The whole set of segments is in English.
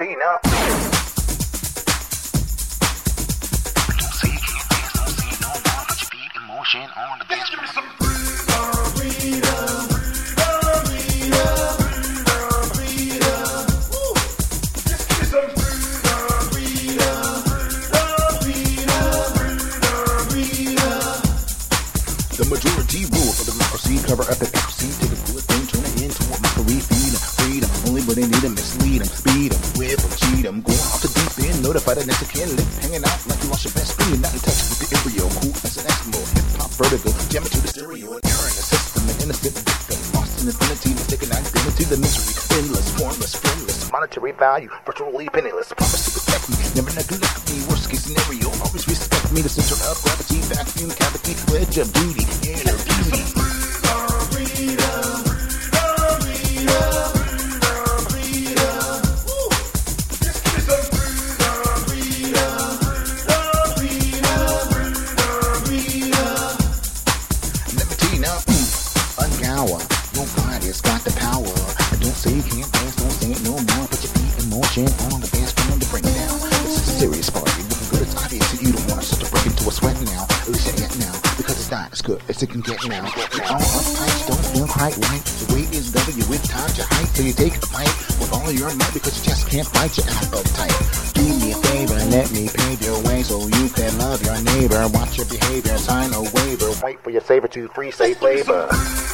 Tina. Don't say you can't dance, don't say it no more. Put your feet in motion on the dance floor. Give me some freedom. The majority rule for democracy, cover up hypocrisy, take a good thing, turn it into a mockery, feed 'em freedom, only when they need 'em, mislead 'em, speed 'em, whip 'em, cheat 'em, go off the deep end, notify the next of kin, lip hanging out like you lost your best friend, you're not in touch with the embryo, cool as an Eskimo, hip-hop vertigo, jam it to the stereo, and error in the system, an innocent victim, lost in infinity, mistaken identity, the misery, endless, formless, friendless, monetary value, virtually penniless, promise to protect me, never neglect me, worst case scenario, always respect me, the center of gravity, vacuum cavity, wedge of duty, inner beauty. Your body's got the power. Don't say you can't dance, don't say it no more. Put your feet in motion on the dance floor to bring it down. This is a serious party. Looking good, it's obvious that you don't want to start to break into a sweat now. At least not yet now, because it's not as good as it can get now. All uptight don't feel quite right. The weight is W with time to height, so you take a bite with all of your might because you just can't fight your appetite. Do me a favor, let me pave your way so you can love your neighbor. Watch your behavior, sign a waiver. Wait for your saver to free safe labor.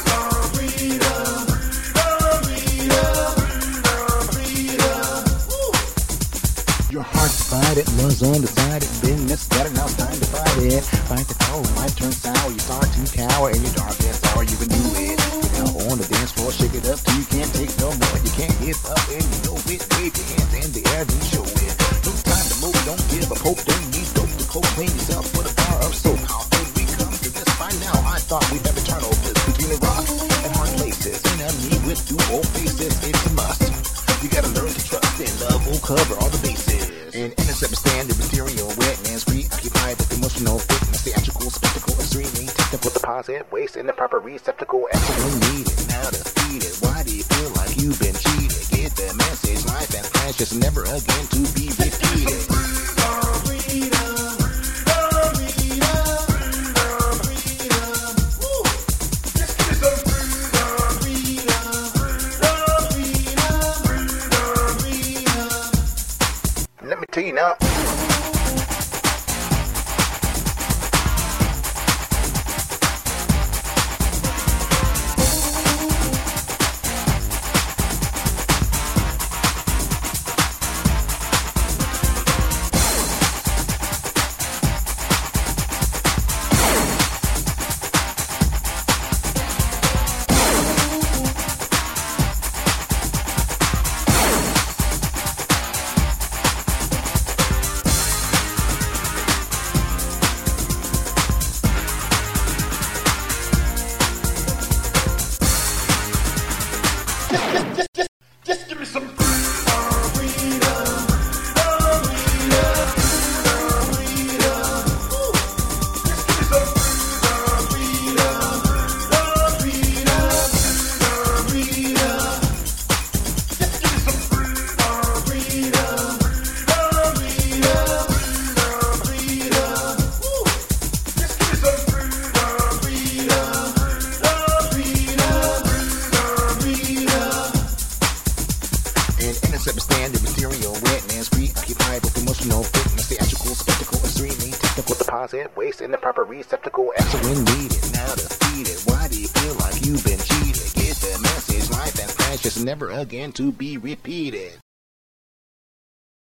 Your heart's divided, love's undecided, been misguided, now it's time to fight it. Fight the power, life turns sour, you start to cower, in your darkest hour you can do it. Get out on the dance floor, shake it up till you can't take no more. You can't get up and you know it, wave your hands in the air, then show it. No time to move, don't give up hope, don't need dope to cope, clean yourself with a bar of soap. How did we come to this by now? I thought we'd have eternal bliss between the rock and hard places. In a me with two old faces, it's a must. You gotta learn to trust and love will cover all the bases. An innocent standard material wetness, preoccupied with emotional fitness, theatrical spectacle, extremely technical deposit, waste in the proper receptacle, excellent needed, now defeated. Why do you feel like you've been cheated? Get the message, life and precious, never again to be repeated. Let me tell you now. Just give me some standard material wetness, preoccupied with emotional fitness, theatrical spectacle, extremely technical deposit, waste in the proper receptacle, excellent needed, now defeated. Why do you feel like you've been cheated? Get the message, life and precious, never again to be repeated.